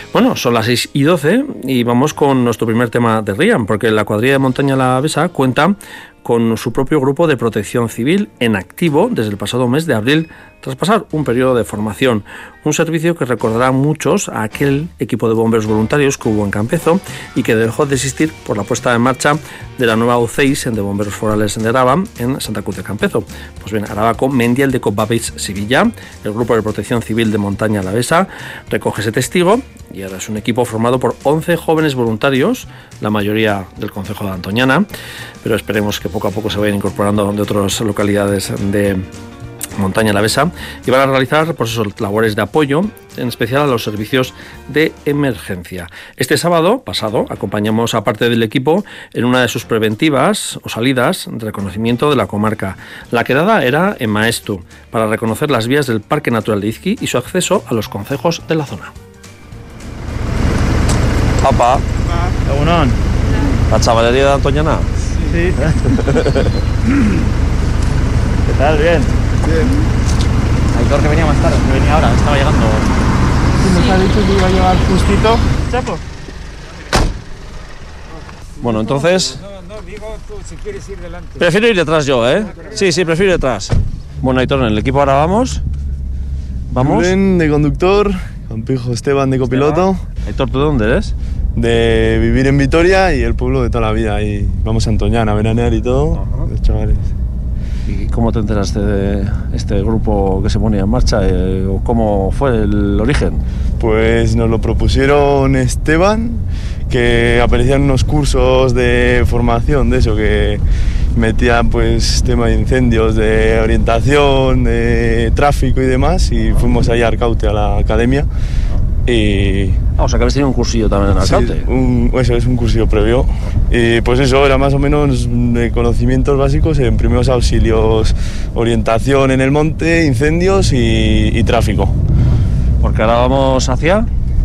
Bueno, son las 6:12 y vamos con nuestro primer tema de RIAM, porque la cuadrilla de Montaña La Besa cuenta con su propio grupo de protección civil en activo desde el pasado mes de abril, tras pasar un periodo de formación. Un servicio que recordará a muchos a aquel equipo de bomberos voluntarios que hubo en Campezo y que dejó de existir por la puesta en marcha de la nueva UCEIS de bomberos forales de Araba en Santa Cruz de Campezo. Pues bien, Arabako Mendialdeko Babes Sevilla, el grupo de protección civil de Montaña La Besa, recoge ese testigo y ahora es un equipo formado por 11 jóvenes voluntarios, la mayoría del concejo de Antoñana, pero esperemos que poco a poco se vayan incorporando de otras localidades de Montaña La Besa, y van a realizar labores de apoyo, en especial a los servicios de emergencia. Este sábado pasado acompañamos a parte del equipo en una de sus preventivas o salidas de reconocimiento de la comarca. La quedada era en Maestu, para reconocer las vías del Parque Natural de Izqui y su acceso a los concejos de la zona. Apa, Egunon. ¿la chavalería de Antoñana? Sí. ¿Qué tal? Bien. Bien. Aitor, que venía más tarde, que venía ahora, estaba llegando. Sí, nos ha dicho que iba a llevar justito. Chapo. Bueno, entonces... No, digo tú si quieres ir delante. Prefiero ir detrás yo, ¿eh? Sí, prefiero ir detrás. Bueno, Aitor, en el equipo ahora vamos. ¿Vamos? Julen de conductor, Campijo Esteban de copiloto. Aitor, ¿tú de dónde eres? De vivir en Vitoria y el pueblo de toda la vida. Y vamos a Antoñana a veranear y todo, los chavales. ¿Y cómo te enteraste de este grupo que se ponía en marcha? ¿O cómo fue el origen? Pues nos lo propusieron Esteban, que aparecían unos cursos de formación de eso, que metían pues tema de incendios, de orientación, de tráfico y demás, y fuimos ahí a Arcaute, a la academia. Y o sea que habéis tenido un cursillo también en Arcaute. Sí, eso es un cursillo previo. Y pues eso, era más o menos de conocimientos básicos en primeros auxilios, orientación en el monte, incendios y tráfico. Porque ahora vamos hacia...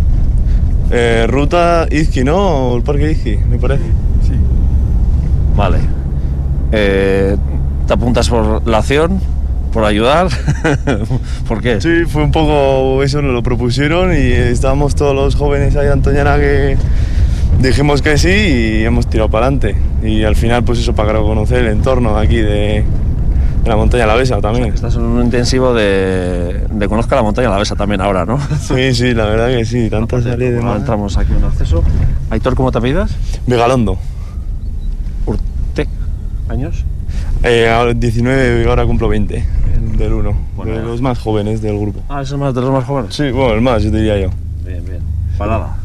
ruta Izqui, ¿no? O el parque Izqui, me parece. Sí. Vale. ¿Te apuntas por la acción? ¿Por ayudar? ¿Por qué? Sí, fue un poco eso, nos lo propusieron y estábamos todos los jóvenes ahí de Antoñana que dijimos que sí y hemos tirado para adelante. Y al final, pues eso, para conocer el entorno de aquí de la Montaña La Besa también. O sea, estás en un intensivo de conozca la Montaña La Besa también ahora, ¿no? Sí, la verdad que sí, tantas salidas de Ahora mar. entramos aquí en acceso. Aitor, ¿cómo te apellidas? Vigalondo. Urte. ¿Años? Ahora 19 y ahora cumplo 20, del 1, Bueno, de los más jóvenes del grupo. Ah, ¿es más de los más jóvenes? Sí, bueno, el más, yo diría yo. Bien. Parada.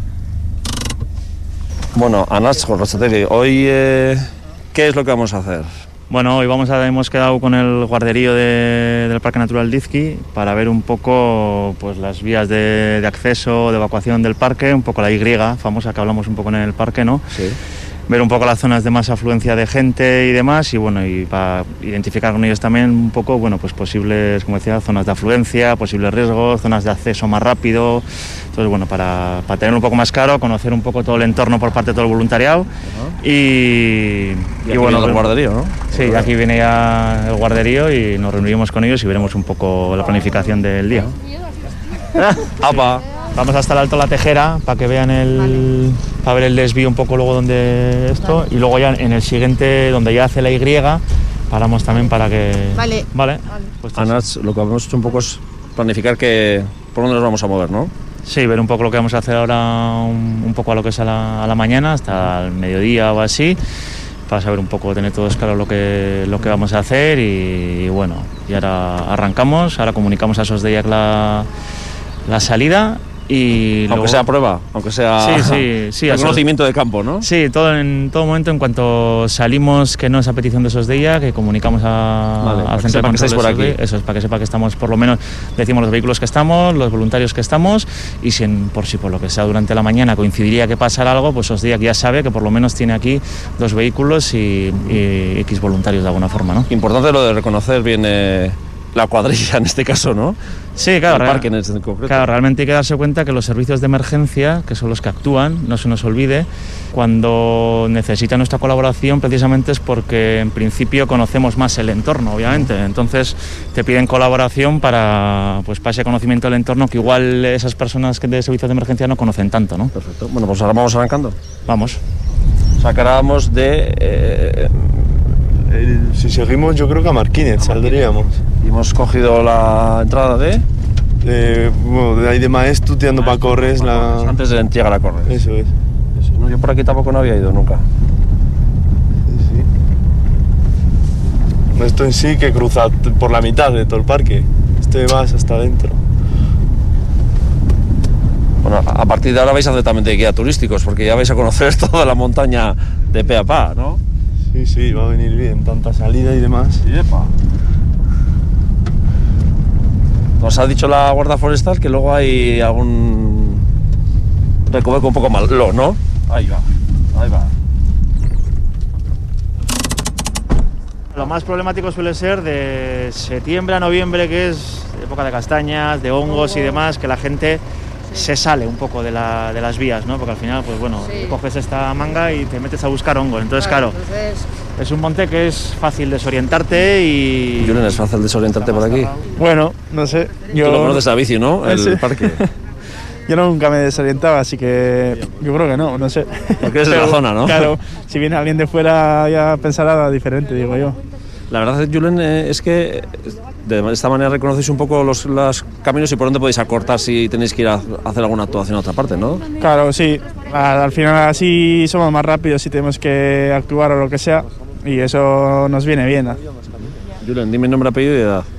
Bueno, Anach Jorrachategui, hoy ¿qué es lo que vamos a hacer? Bueno, hoy hemos quedado con el guarderío del Parque Natural de Izqui para ver un poco pues, las vías de acceso, de evacuación del parque, un poco la Y famosa que hablamos un poco en el parque, ¿no? Sí. Ver un poco las zonas de más afluencia de gente y demás, y bueno, y para identificar con ellos también un poco, bueno, pues posibles, como decía, zonas de afluencia, posibles riesgos, zonas de acceso más rápido. Entonces, bueno, para tener un poco más claro, conocer un poco todo el entorno por parte de todo el voluntariado. Y bueno, el guarderío, ¿no? Sí, aquí viene ya el guarderío y nos reuniremos con ellos y veremos un poco la planificación del día. ¡Apa! Vamos hasta el Alto La Tejera para que vean para ver el desvío un poco luego donde esto, y luego ya en el siguiente donde ya hace la Y paramos también para que... Vale. Pues Anach, lo que hemos hecho un poco es planificar por dónde nos vamos a mover, ¿no? sí, ver un poco lo que vamos a hacer ahora un poco a lo que es a la mañana, hasta el mediodía o así, para saber un poco, tener todos claro lo que vamos a hacer y bueno, y ahora arrancamos, ahora comunicamos a Sosdeiak la salida. Y aunque luego... sea prueba, aunque sea sí, conocimiento de campo, ¿no? Sí, en todo momento, en cuanto salimos, que no es a petición de Sosdeia, que comunicamos al centro de control por aquí. Eso es, para que sepa que estamos, por lo menos decimos los vehículos que estamos, los voluntarios que estamos, y si por lo que sea durante la mañana coincidiría que pasara algo, pues Sosdeia ya sabe que por lo menos tiene aquí 2 vehículos y X voluntarios de alguna forma, ¿no? Importante lo de reconocer bien la cuadrilla en este caso, ¿no? Sí, claro. El parque en concreto. Claro, realmente hay que darse cuenta que los servicios de emergencia, que son los que actúan, no se nos olvide, cuando necesitan nuestra colaboración precisamente es porque en principio conocemos más el entorno, obviamente. Entonces te piden colaboración para ese conocimiento del entorno que igual esas personas de servicios de emergencia no conocen tanto, ¿no? Perfecto. Bueno, pues ahora vamos arrancando. Vamos. O sea, que ahora vamos de... si seguimos, yo creo que a Marquínez saldríamos. Y hemos cogido la entrada de de ahí de Maestu tirando para Corres. Antes de llegar a Corres. Eso es. No, yo por aquí tampoco no había ido nunca. Sí. Esto en sí que cruza por la mitad de todo el parque. Vas hasta adentro. Bueno, a partir de ahora vais a hacer también de guía turísticos, porque ya vais a conocer toda la montaña de pe a pa, ¿no? Sí, va a venir bien, tanta salida y demás. ¡Yepa! Nos ha dicho la Guardia Forestal que luego hay algún recoveco un poco malo, ¿no? Ahí va. Lo más problemático suele ser de septiembre a noviembre, que es época de castañas, de hongos y demás, que la gente se sale un poco de las vías, ¿no? Porque al final, pues bueno, coges esta manga y te metes a buscar hongos. Entonces, claro, es un monte que es fácil desorientarte y... Julen, ¿es fácil desorientarte por aquí? Bueno, no sé. Tú lo conoces la bici, ¿no? El parque. Yo nunca me desorientaba, así que yo creo que no sé. Porque es de la zona, ¿no? Claro, si viene alguien de fuera ya pensará diferente, digo yo. La verdad, Julen, es que de esta manera reconocéis un poco los caminos y por dónde podéis acortar si tenéis que ir a hacer alguna actuación a otra parte, ¿no? Claro, sí. Al final así somos más rápidos si tenemos que actuar o lo que sea, y eso nos viene bien. Julen, dime nombre, apellido y edad.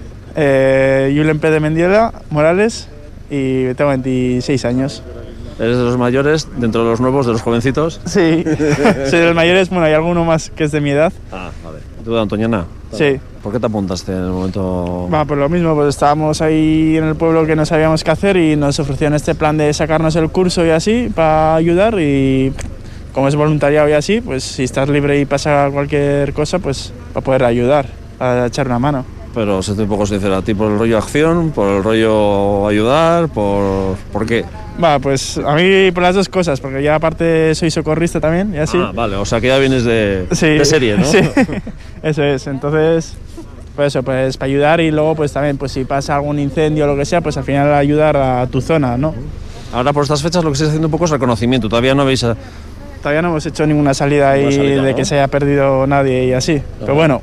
Julen P. de Mendiola Morales y tengo 26 años. ¿Eres de los mayores, dentro de los nuevos, de los jovencitos? Sí, soy de los mayores, bueno, hay alguno más que es de mi edad. Ah, vale. ¿Tú de Antoñana? Sí. ¿Por qué te apuntaste en el momento? Pues lo mismo, pues estábamos ahí en el pueblo que no sabíamos qué hacer y nos ofrecieron este plan de sacarnos el curso y así para ayudar, y como es voluntariado y así, pues si estás libre y pasa cualquier cosa, pues para poder ayudar, a echar una mano. Pero sé un poco sincero, ¿a ti por el rollo acción, por el rollo ayudar, por qué? Pues a mí por las dos cosas, porque ya aparte soy socorrista también y así. Ah, vale, o sea que ya vienes de serie, ¿no? Sí, eso es. Entonces, pues eso, pues para ayudar, y luego pues también, pues si pasa algún incendio o lo que sea, pues al final ayudar a tu zona, ¿no? Ahora por estas fechas lo que estáis haciendo un poco es reconocimiento, todavía no habéis... Todavía no hemos hecho ninguna salida ahí de que se haya perdido nadie y así, pero bueno.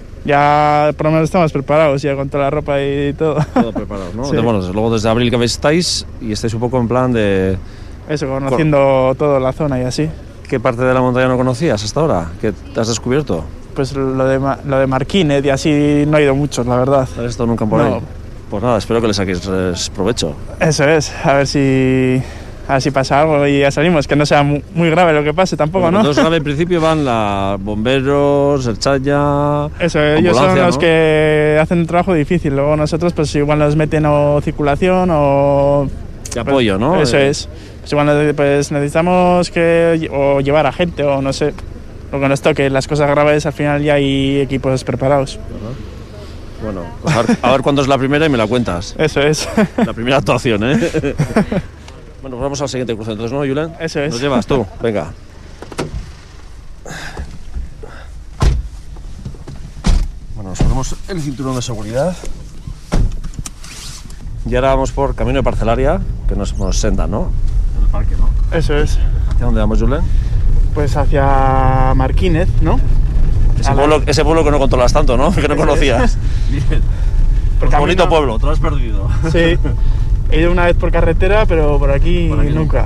Ya por lo menos estamos preparados ya con toda la ropa y todo. Todo preparado, ¿no? Sí. Bueno, desde luego desde abril que estáis y estáis un poco en plan de... Eso, conociendo toda la zona y así. ¿Qué parte de la montaña no conocías hasta ahora? ¿Qué te has descubierto? Pues lo de Marquínez y así no he ido mucho, la verdad. ¿Has estado nunca por ahí? Pues nada, espero que le saquéis provecho. Eso es, a ver si pasa algo y ya salimos, que no sea muy grave lo que pase tampoco, bueno, ¿no? Entonces grave en principio van los bomberos, el chaya... Eso, ellos son los que hacen un trabajo difícil, luego nosotros pues igual nos meten o circulación o... De apoyo, ¿no? Eso es, pues igual pues necesitamos o llevar a gente o no sé, lo que nos toque, las cosas graves al final ya hay equipos preparados. Bueno, pues a ver cuándo es la primera y me la cuentas. Eso es. La primera actuación, ¿eh? Bueno, vamos al siguiente cruce entonces, ¿no, Julen? Eso es. ¿Nos llevas tú? Venga. Bueno, nos ponemos el cinturón de seguridad. Y ahora vamos por camino de parcelaria, que nos senda, ¿no? En el parque, ¿no? Eso es. ¿Hacia dónde vamos, Julen? Pues hacia Marquínez, ¿no? Ese pueblo que no controlas tanto, ¿no? Que no conocías. Bien. Pues bonito pueblo, te lo has perdido. Sí. He ido una vez por carretera, pero por aquí nunca.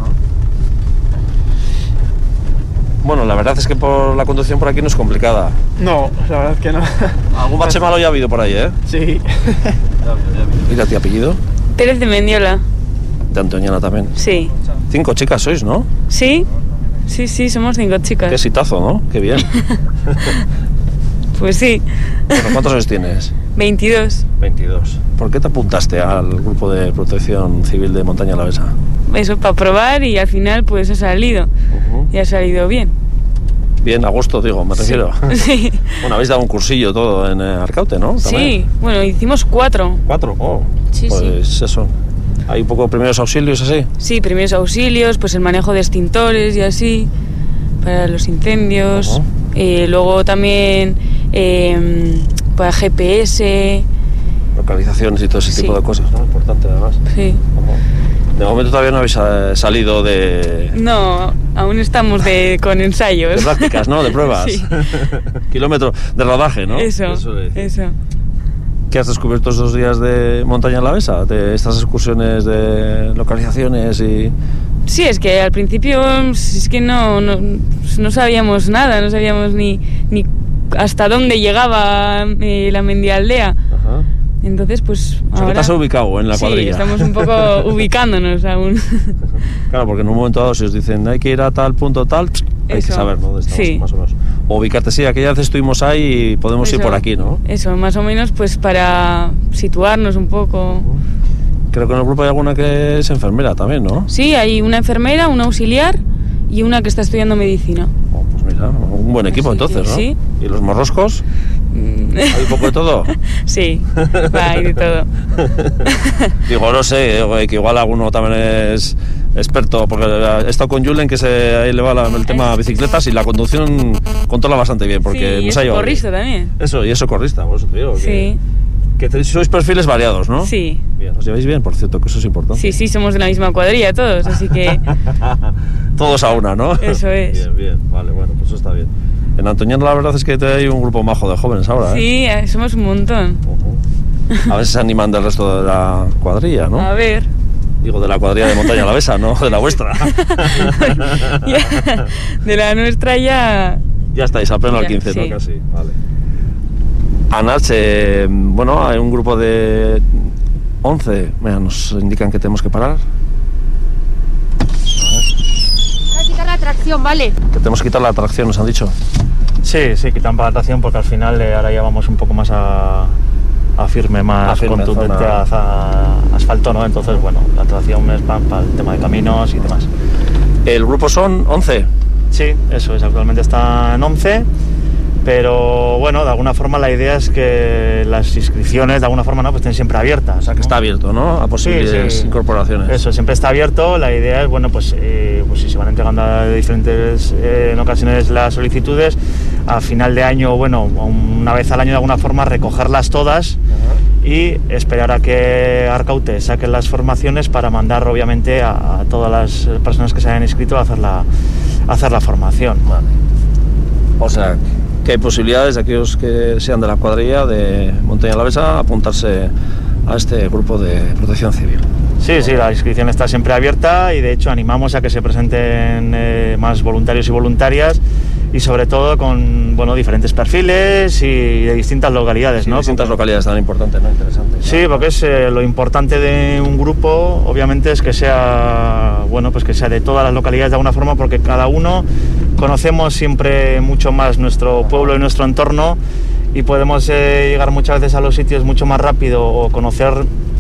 Bueno, la verdad es que por la conducción por aquí no es complicada. No, la verdad es que no. Algún bache malo ya ha habido por ahí, ¿eh? Sí. Ya ha habido. ¿Y a ti apellido? Pérez de Mendiola. De Antoñana también. Sí. 5 chicas sois, ¿no? Sí, somos 5 chicas. Qué exitazo, ¿no? Qué bien. Pues sí. Bueno, ¿cuántos años tienes? 22. 22. ¿Por qué te apuntaste al grupo de protección civil de Montaña Alavesa? Eso, para probar, y al final pues ha salido. Y ha salido bien. Bien, a gusto, digo, me refiero. Sí. Bueno, habéis dado un cursillo todo en Arcaute, ¿no? Sí, bueno, hicimos 4. 4, oh. Sí, pues sí. Eso. Hay un poco primeros auxilios así. Sí, primeros auxilios, pues el manejo de extintores y así, para los incendios. Luego también para GPS. Localizaciones y todo ese tipo de cosas, ¿no? Importante además. Sí. De momento todavía no habéis salido de... No, aún estamos con ensayos. De prácticas, ¿no? De pruebas. Sí. Kilómetro de rodaje, ¿no? Eso. ¿Qué has descubierto estos días de Montaña Alavesa? De estas excursiones de localizaciones y... Sí, es que al principio es que no sabíamos nada, no sabíamos ni hasta dónde llegaba la Mendialdea. Ajá. Entonces, pues o sea, que te has ubicado en la cuadrilla. Sí, estamos un poco ubicándonos aún. Claro, porque en un momento dado si os dicen hay que ir a tal punto tal, hay que saber, ¿no? Dónde estamos, más o menos. O ubicarte, sí, aquella vez estuvimos ahí y podemos ir por aquí, ¿no? Eso, más o menos, pues para situarnos un poco. Creo que en el grupo hay alguna que es enfermera también, ¿no? Sí, hay una enfermera, una auxiliar y una que está estudiando medicina. Oh, pues mira, un buen equipo entonces, ¿no? Sí. ¿Y los morroscos? ¿Hay un poco de todo? Sí, hay de todo. Digo, no sé, que igual alguno también es experto, porque he estado con Julen, que ahí le va el tema bicicletas y la conducción controla bastante bien, porque sí, nos ha llevado. Y socorrista también. Eso, y es socorrista, por eso te digo. Sí. Que sois perfiles variados, ¿no? Sí. Bien, ¿os lleváis bien? Por cierto, que eso es importante. Sí, somos de la misma cuadrilla todos, así que... Todos a una, ¿no? Eso es. Bien, vale, bueno, pues eso está bien. En Antoñana la verdad es que hay un grupo majo de jóvenes ahora, ¿eh? Sí, somos un montón. A ver si se animan del resto de la cuadrilla, ¿no? A ver. Digo, de la cuadrilla de Montaña Alavesa, no de la vuestra. De la nuestra ya... Ya estáis, a pleno al 15, sí. ¿No? Casi, vale. Anoche, bueno, hay un grupo de 11. Mira, nos indican que tenemos que parar. Para quitar la tracción, ¿vale? Que tenemos que quitar la tracción, nos han dicho. Sí, quitan para la tracción porque al final ahora ya vamos un poco más a firme, más contundente, a asfalto, ¿no? Entonces, bueno, la tracción es para el tema de caminos y demás. ¿El grupo son 11? Sí, eso es, actualmente están 11. Pero bueno, de alguna forma la idea es que las inscripciones de alguna forma pues estén siempre abiertas. O sea, que está abierto, ¿no? A posibles incorporaciones. Eso, siempre está abierto. La idea es, bueno, pues si se van entregando a diferentes en ocasiones las solicitudes, a final de año, bueno, una vez al año de alguna forma recogerlas todas y esperar a que Arcaute saque las formaciones para mandar obviamente a todas las personas que se hayan inscrito a hacer la formación. Vale. O sea, que hay posibilidades de aquellos que sean de la cuadrilla de Montaña Alavesa apuntarse a este grupo de protección civil. Sí, la inscripción está siempre abierta y de hecho animamos a que se presenten más voluntarios y voluntarias y sobre todo con diferentes perfiles y de distintas localidades, ¿no? Distintas localidades tan importantes, ¿no? Interesante. Sí, porque es lo importante de un grupo, obviamente, es que sea pues que sea de todas las localidades de alguna forma, porque cada uno conocemos siempre mucho más nuestro pueblo y nuestro entorno y podemos llegar muchas veces a los sitios mucho más rápido o conocer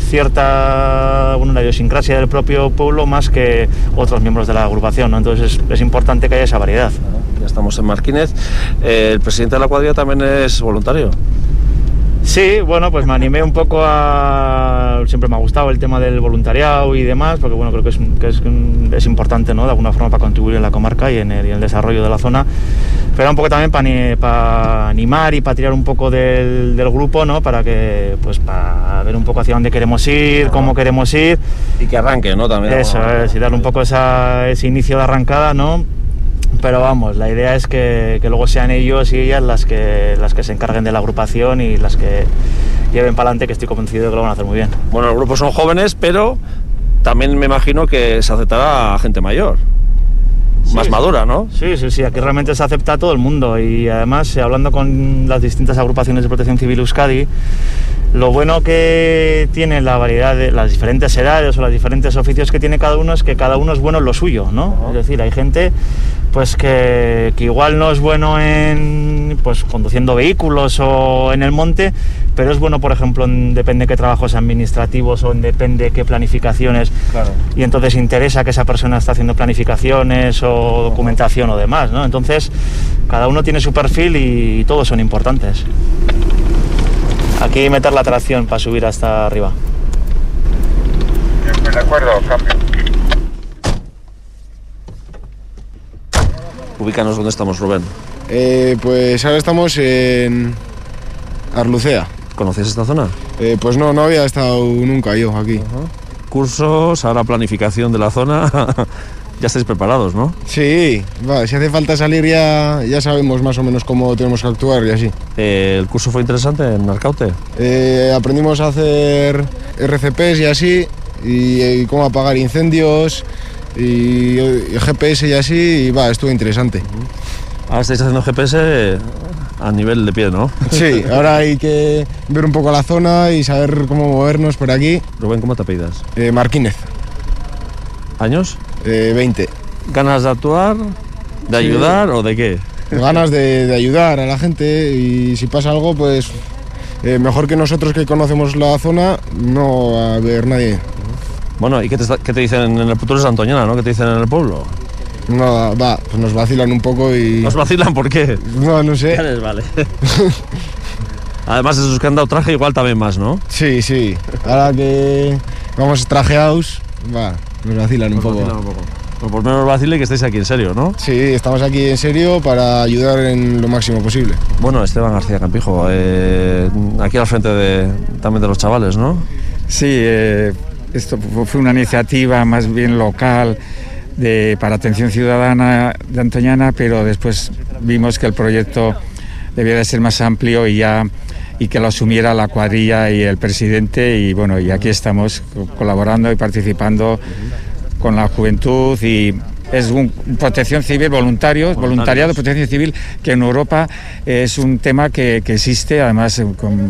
cierta la idiosincrasia del propio pueblo más que otros miembros de la agrupación, ¿no? Entonces es importante que haya esa variedad. Ya estamos en Marquínez. ¿El presidente de la cuadrilla también es voluntario? Sí, bueno, pues me animé un poco siempre me ha gustado el tema del voluntariado y demás, porque bueno, creo que es importante, ¿no? De alguna forma para contribuir en la comarca y en el desarrollo de la zona, pero un poco también para animar y para tirar un poco del grupo, ¿no? Para ver un poco hacia dónde queremos ir, cómo queremos ir. Y que arranque, ¿no? También. Eso es, y darle un poco ese inicio de arrancada, ¿no? Pero vamos, la idea es que luego sean ellos y ellas las que se encarguen de la agrupación y las que lleven para adelante, que estoy convencido de que lo van a hacer muy bien. Bueno, los grupos son jóvenes, pero también me imagino que se aceptará a gente mayor, más madura, ¿no? Sí, aquí realmente se acepta a todo el mundo y además, hablando con las distintas agrupaciones de protección civil Euskadi, lo bueno que tiene la variedad de las diferentes edades o los diferentes oficios que tiene cada uno es que cada uno es bueno en lo suyo, ¿no? Es decir, hay gente pues que igual no es bueno en pues conduciendo vehículos o en el monte, pero es bueno, por ejemplo, depende qué trabajos administrativos o depende qué planificaciones, Claro. y entonces interesa que esa persona está haciendo planificaciones o documentación o demás, ¿no? Entonces cada uno tiene su perfil y todos son importantes. Aquí meter la tracción para subir hasta arriba. De acuerdo, cambio. Ubícanos dónde estamos, Rubén. Pues ahora estamos en Arlucea. ¿Conocías esta zona? Pues no había estado nunca yo aquí. Cursos, ahora planificación de la zona. Ya estáis preparados, ¿no? Sí, va, si hace falta salir ya sabemos más o menos cómo tenemos que actuar y así. ¿El curso fue interesante en Arcaute? Aprendimos a hacer RCPs y así, y cómo apagar incendios, y GPS y así, y va, estuvo interesante. Ahora estáis haciendo GPS a nivel de pie, ¿no? Sí, ahora hay que ver un poco la zona y saber cómo movernos por aquí. Rubén, ¿cómo te apellidas? Marquínez. ¿Años? 20. ¿Ganas de actuar? ¿De ayudar o de qué? Ganas de ayudar a la gente, y si pasa algo, pues mejor que nosotros que conocemos la zona, no va a haber nadie. Bueno, ¿y qué te dicen en el futuro de Antoñana, no? ¿Qué te dicen en el pueblo? No, va, pues nos vacilan un poco y... ¿Nos vacilan por qué? No sé. Ya les vale. Además de esos que han dado traje, igual también más, ¿no? Sí. Ahora que vamos trajeados, va, nos vacilan un poco. Pues por menos vacile que estéis aquí en serio, ¿no? Sí, estamos aquí en serio para ayudar en lo máximo posible. Bueno, Esteban García Campijo, aquí al frente también de los chavales, ¿no? Sí, esto fue una iniciativa más bien local para atención ciudadana de Antoñana, pero después vimos que el proyecto debía de ser más amplio y que lo asumiera la cuadrilla y el presidente, y bueno, y aquí estamos colaborando y participando con la juventud, y es protección civil, voluntariado, protección civil, que en Europa es un tema que existe, además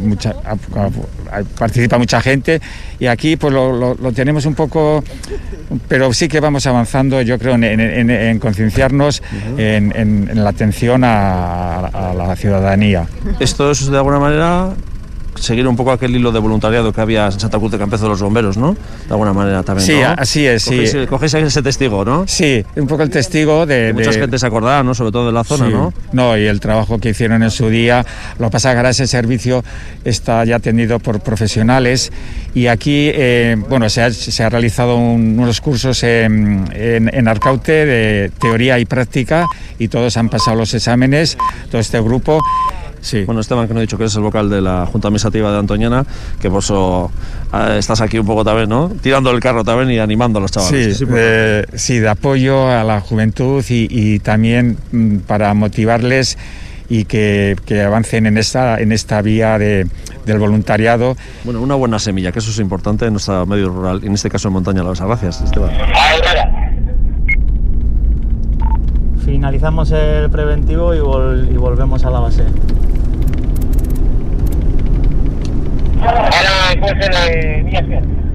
participa mucha gente, y aquí pues lo tenemos un poco, pero sí que vamos avanzando, yo creo, en concienciarnos en la atención a la ciudadanía. Esto es de alguna manera seguir un poco aquel hilo de voluntariado que había en Santa Cruz de Campezo de los bomberos, ¿no? De alguna manera también, sí, ¿no? Así es, sí. Cogéis ahí ese testigo, ¿no? Sí, un poco el testigo de... Mucha gente se acordará, ¿no? Sobre todo de la zona, sí. ¿no? No, y el trabajo que hicieron en su día. Lo que pasa es que ahora ese servicio está ya atendido por profesionales, y aquí, bueno, se ha realizado unos cursos en Arcaute de teoría y práctica, y todos han pasado los exámenes, todo este grupo. Sí. Bueno, Esteban, que no he dicho que eres el vocal de la Junta Administrativa de Antoñana, que por eso estás aquí un poco también, ¿no? Tirando el carro también y animando a los chavales. Sí, de apoyo a la juventud y también para motivarles y que avancen en esta vía del voluntariado. Bueno, una buena semilla, que eso es importante en nuestro medio rural, en este caso en Montaña La Besa. Gracias, Esteban. Finalizamos el preventivo y volvemos a la base. Ahora, pues,